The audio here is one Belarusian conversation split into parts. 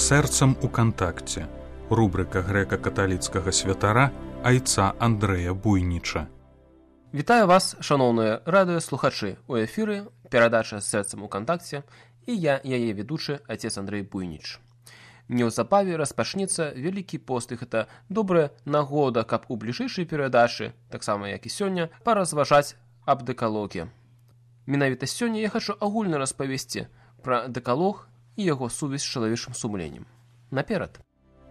Сэрцам у кантакце. Рубрика грэка-каталіцкага святара айца Андрэя Буйніча. Вітаю вас, шаноўныя радыёслухачы. У эфіры перадача «Сэрцам у кантакце» і я, яе ведучы, айцец Андрэй Буйніч. Неўзабаве распачнецца Вялікі пост, і гэта добрая нагода, каб у бліжэйшай перадачы, таксама як і сёння, паразважаць аб дэкалоге. Менавіта сёння я хачу агульна распавесці пра дэкалог і яго сувязь з чалавечым сумленнем. Наперад!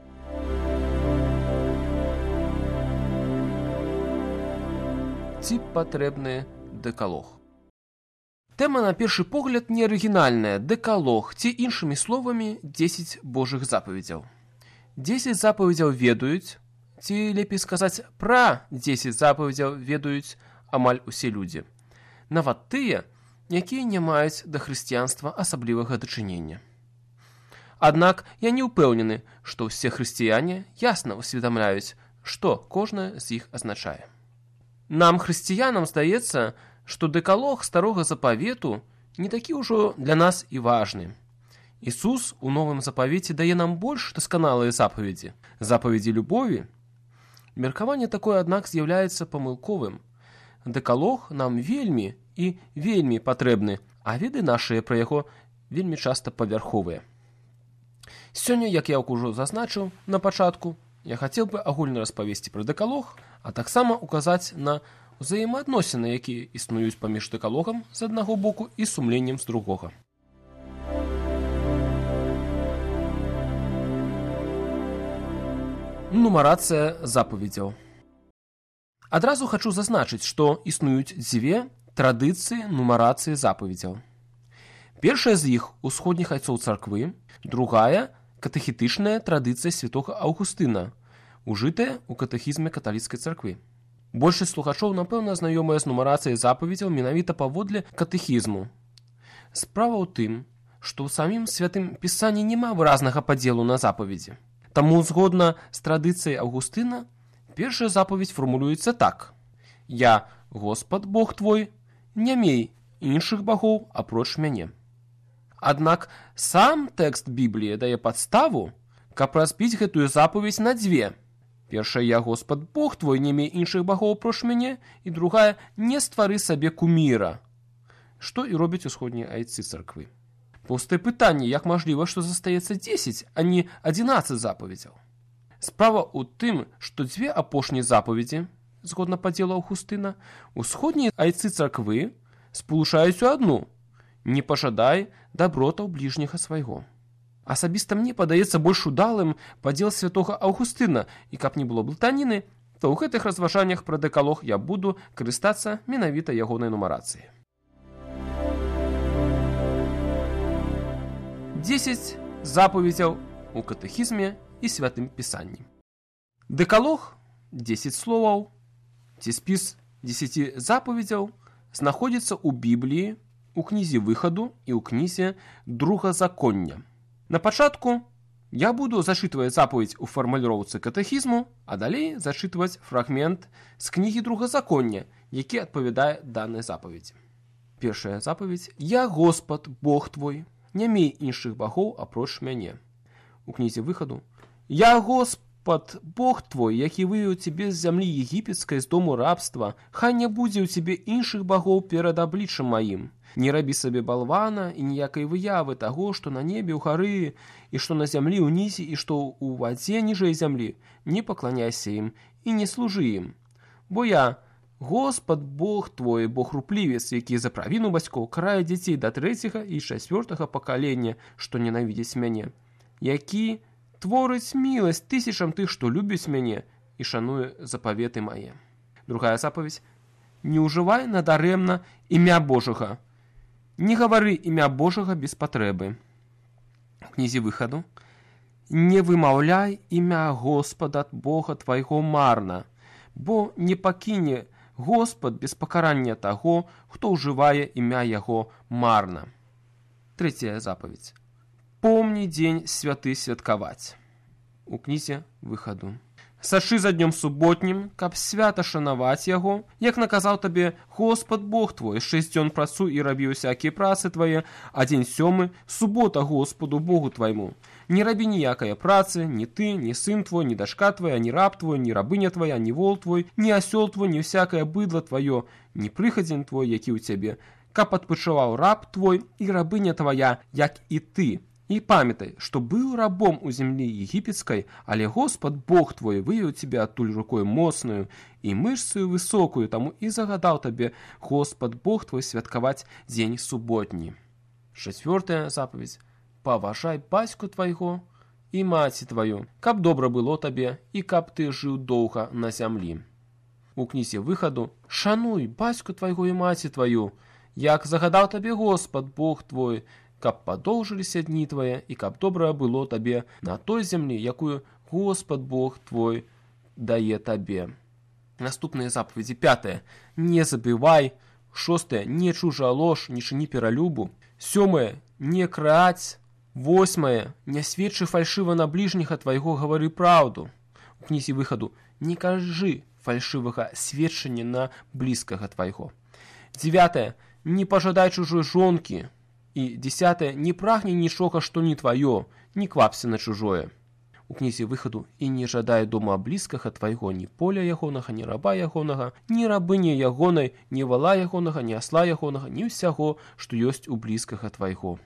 Ці патрэбны дэкалог? Тэма на першы погляд не арыгінальная. Дэкалог, ці іншымі словамі 10 Божых запаведзяў. 10 запаведзяў ведаюць, ці лепей сказаць, пра 10 запаведзяў ведаюць амаль усе людзі. Нават тыя, якія не маюць да хрысціянства асаблівага дачынення. Аднак я не ўпэўнены, што ўсе хрысціяне ясна ўсведамляюць, што кожнае з іх азначае. Нам, хрысціянам, здаецца, што дэкалог старога запавету не такі ўжо для нас і важны. Ісус у новым запавеце дае нам больш дасканалыя запаведзі, запаведзі любові. Меркаванне такое, аднак, з'яўляецца памылковым. Дэкалог нам вельмі і вельмі патрэбны, а веды нашыя пра яго вельмі часта павярховыя. Сёння, як я ўжо зазначыў на пачатку, я хацеў бы агульна распавесці пра дэкалог, а таксама указаць на ўзаемаадносіны, якія існуюць паміж дэкалогам з аднаго боку і сумленнем з другога. Нумарацыя запаведзяў. Адразу хачу зазначыць, што існуюць дзве традыцыі нумарацыі запаведзяў. Першая з іх – усходніх айцоў царквы, другая – катэхетычная традыцыя святога Аўгустына, ужытая ў катэхізме каталіцкай царквы. Большасць слухачоў, напэўна, знаёмая з нумарацыяй запаведзяў менавіта паводле катэхізму. Справа ў тым, што ў самім святым пісанні няма выразнага падзелу на запаведзі. Таму, згодна з традыцыяй Аўгустына, першая запаведзь фармулюецца так: «Я, Господ, Бог твой, не мей іншых багоў апроч мяне». Аднак сам тэкст Бібліі дае падставу, каб разбіць гэтую запаведзь на дзве. Першая «Я, Господ, Бог твой, не мей іншых багоў апроч мяне», і другая «Не ствары сабе куміра», што і робяць усходнія айцы царквы. Простае пытанне, як мажліва, што застаецца 10, а не 11 запаведзяў. Справа ў тым, што дзве апошнія запаведзі, згодна падзелу Аўгустына, усходнія айцы царквы спалучаюць у адну: «Не пажадай дабротаў бліжняга свайго». Асабіста мне падаецца больш удалым падзел святога Аўгустына, і каб не было блытаніны, то ў гэтых разважаннях пра дэкалог я буду карыстацца менавіта ягонай нумарацыяй. 10 запаведзяў у катэхізме і святым пісанні. Дэкалог, 10 словаў, ці спіс 10 запаведзяў знаходзіцца ў Бібліі, у кнізе Выхаду і ў кнізе Другазаконня. На пачатку я буду зачытваць запаведзь у фармуліроўцы катэхізму, а далей зачытваць фрагмент з кнігі Другазаконня, які адпавядае данай запаведзі. Першая запаведзь: «Я, Господ, Бог твой, не мей іншых багоў апроч мяне». У кнізе Выхаду: «Я, Господ, Бог твой, які вывеў цябе з зямлі егіпецкай, з дому рабства, хай не будзе ў цябе іншых багоў перад абліччам маім. Не рабі сабе балвана і ніякай выявы таго, што на небе ўгары, і што на зямлі ўнізе, і што ў вадзе ніжэй зямлі. Не пакланяйся ім і не служы ім. Бо я, Господ, Бог твой, Бог руплівец, які за правіну бацькоў карае дзяцей да 3-го і 4-го пакалення, што ненавідзяць мяне, які творыць міласць тысячам тых, што любяць мяне і шануе запаветы мае». Другая запаведь: «Не ўжывай надарэмна імя Божага. Не гавары імя Божага без патрэбы». У кнізе Выхаду: «Не вымаўляй імя Господа Бога твайго марна, бо не пакіне Господ без пакарання таго, хто ўжывае імя яго марна». Трэцяя запаведь: «Помні дзень святы святкаваць». У кнізе Выхаду: «Сачы за днём суботнім, каб свята шанаваць яго, як наказаў табе Господ Бог твой, 6 дзён працуй і рабі ўсякія працы твае, а дзень 7 – субота Господу Богу твайму. Не рабі ніякай працы, ні ты, ні сын твой, ні дачка твоя, ні раб твой, ні рабыня твоя, ні вол твой, ні асёл твой, ні всякае быдла твоё, ні прыхадзень твой, які ў цябе, каб адпачываў раб твой і рабыня твоя, як і ты. І памятай, што быў рабом у зямлі егіпецкай, але Господ Бог твой вывеў цябе адтуль рукой моцнаю і мышцаю высокую, таму і загадаў табе Господ Бог твой святкаваць дзень суботні. 4-я запаведь. Паважай бацьку твайго і маці тваю, каб добра было табе і каб ты жыў доўга на зямлі. У кнізе Выхаду: шануй бацьку твайго і маці тваю, як загадаў табе Господ Бог твой, каб падоўжыліся дні твае і каб добра было табе на той зямлі, якую Господ Бог твой дае табе. Наступныя запаведзі. 5. Не забывай. 6. Не чужа ложь, не чыні пералюбу. 7. Не краць. 8. Не сведчы фальшыва на бліжняга твайго, гавары праўду. У кнізе Выхаду: не кажы фальшывага сведчання на блізкага твайго. 9. Не пажадай чужой жонкі. І 10. Не прагні нічога, што не тваё, не квапся на чужое. У кнізе Выхаду: і не жадай дома блізкага твайго, ні поля ягонага, ні раба ягонага, ні рабыні ягонай, ні вала ягонага, ні асла ягонага, ні ўсяго, што ёсць у блізкага твайго.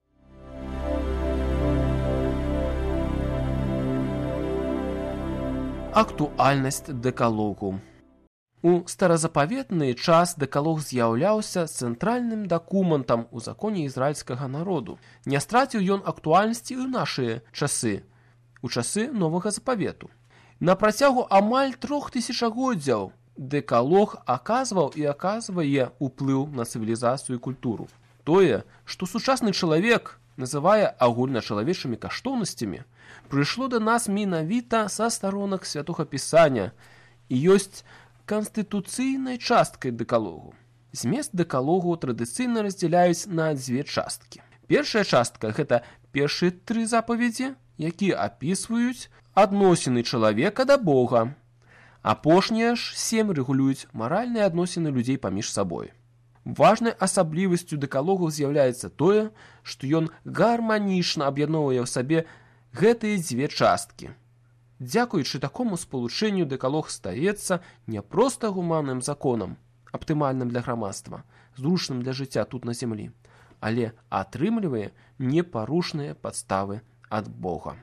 Актуальнасць дэкалогу. У старазапаветны час дэкалог з'яўляўся цэнтральным дакументам у законе ізраільскага народу. Не страціў ён актуальнасці і ў нашыя часы, у часы Новага Запавету. На працягу амаль 3000годдзяў дэкалог аказваў і аказвае ўплыў на цывілізацыю і культуру. Тое, што сучасны чалавек называе агульначалавечымі каштоўнасцямі, прыйшло да нас менавіта са старонак Святога Пісання і ёсць канстытуцыйнай часткай дэкалогу. Змест дэкалогу традыцыйна раздзяляюць на 2 часткі. Першая частка – гэта першыя 3 запаведзі, якія апісваюць адносіны чалавека да Бога. Апошнія ж 7 рэгулююць маральныя адносіны людзей паміж сабой. Важнай асаблівасцю дэкалогу з'яўляецца тое, што ён гарманічна аб'ядноўвае ў сабе гэтыя 2 часткі. Дзякуючы такому спалучэнню дэкалог стаецца не проста гуманным законам, аптымальным для грамадства, зручным для жыцця тут на зямлі, але атрымлівае непарушныя падставы ад Бога.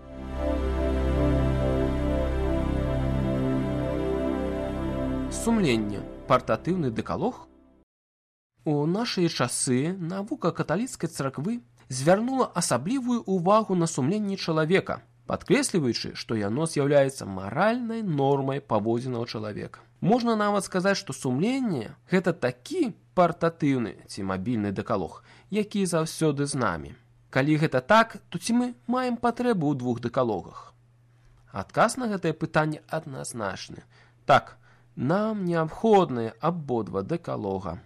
Сумленне. Партатыўны дэкалог. У нашыя часы навука каталіцкай царквы звярнула асаблівую ўвагу на сумленне чалавека, падкрэсліваючы, што яно з'яўляецца маральнай нормай паводзінаў чалавека. Можна нават сказаць, што сумленне – гэта такі партатыўны ці мабільны дэкалог, які заўсёды з намі. Калі гэта так, то ці мы маем патрэбу ў 2 дэкалогах? Адказ на гэтае пытанне адназначны. Так, нам неабходныя абодва дэкалога.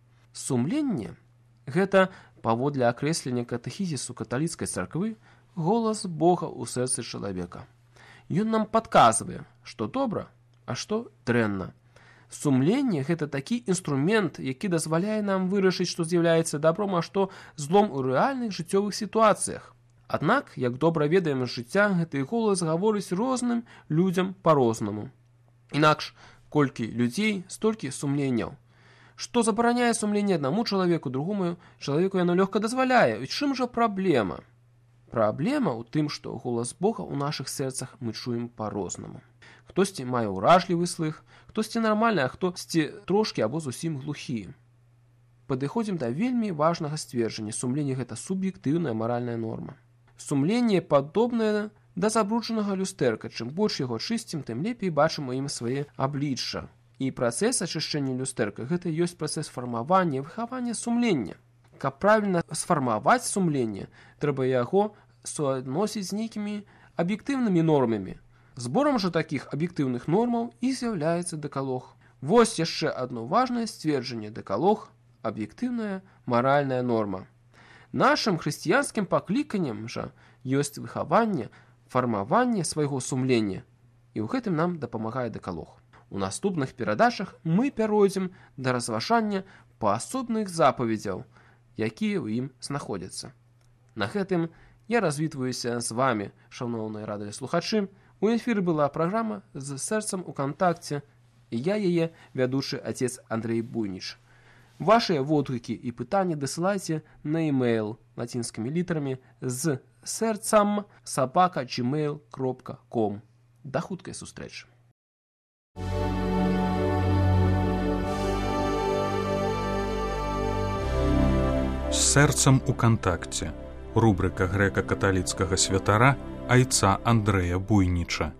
Сумленне – гэта, паводле акрэслення катэхізісу каталіцкай царквы, голас Бога ў сэрцы чалавека. Ён нам падказвае, што добра, а што дрэнна. Сумленне – гэта такі інструмент, які дазваляе нам вырашыць, што з'яўляецца добром, а што злом у рэальных жыццёвых сітуацыях. Аднак, як добра ведаем з жыцця, гэты голас гаворыць розным людзям па-рознаму. Інакш, колькі людзей, столькі сумленняў. Што забараняе сумленне аднаму чалавеку, другому чалавеку яно лёгка дазваляе. І чым жа праблема? Праблема ў тым, што голас Бога ў нашых сэрцах мы чуем па-рознаму. Хтосьці мае ўражлівы слых, хтосьці нармальны, а хтосьці трошкі або зусім глухі. Падыходзім да вельмі важнага сцверджання. Сумленне – гэта суб'ектыўная маральная норма. Сумленне падобнае да забруджанага люстэрка. Чым больш яго чысцім, тым лепей бачым у ім свае аблічча. І працэс ачышчэння люстэрка – гэта ёсць працэс фармавання і выхавання сумлення. Каб правільна сфармаваць сумленне, трэба яго суадносіць з нейкімі аб'ектыўнымі нормамі. Зборам жа такіх аб'ектыўных нормаў і з'яўляецца дэкалог. Вось яшчэ адно важнае сцверджанне. Дэкалог – аб'ектыўная маральная норма. Нашым хрысціянскім пакліканнем жа ёсць выхаванне, фармаванне свайго сумлення, і ў гэтым нам дапамагае дэкалог. У наступных перадачах мы пяройдзем да разважання паасобных запаведзяў, якія ў ім знаходзяцца. На гэтым Я развітваюся з вами, шановні радыёслухачы. У эфіры была праграма «З сэрцам у кантакце», і я яе вядучы отец Андрей Буйніч. Вашыя водгукі і пытанні дасылайце на e-mail лацінскімі літарамі з sercam@gmail.com. Да хуткай сустрэчы. З сэрцам у кантакце. Рубрыка грэка-каталіцкага святара айца Андрэя Буйніча.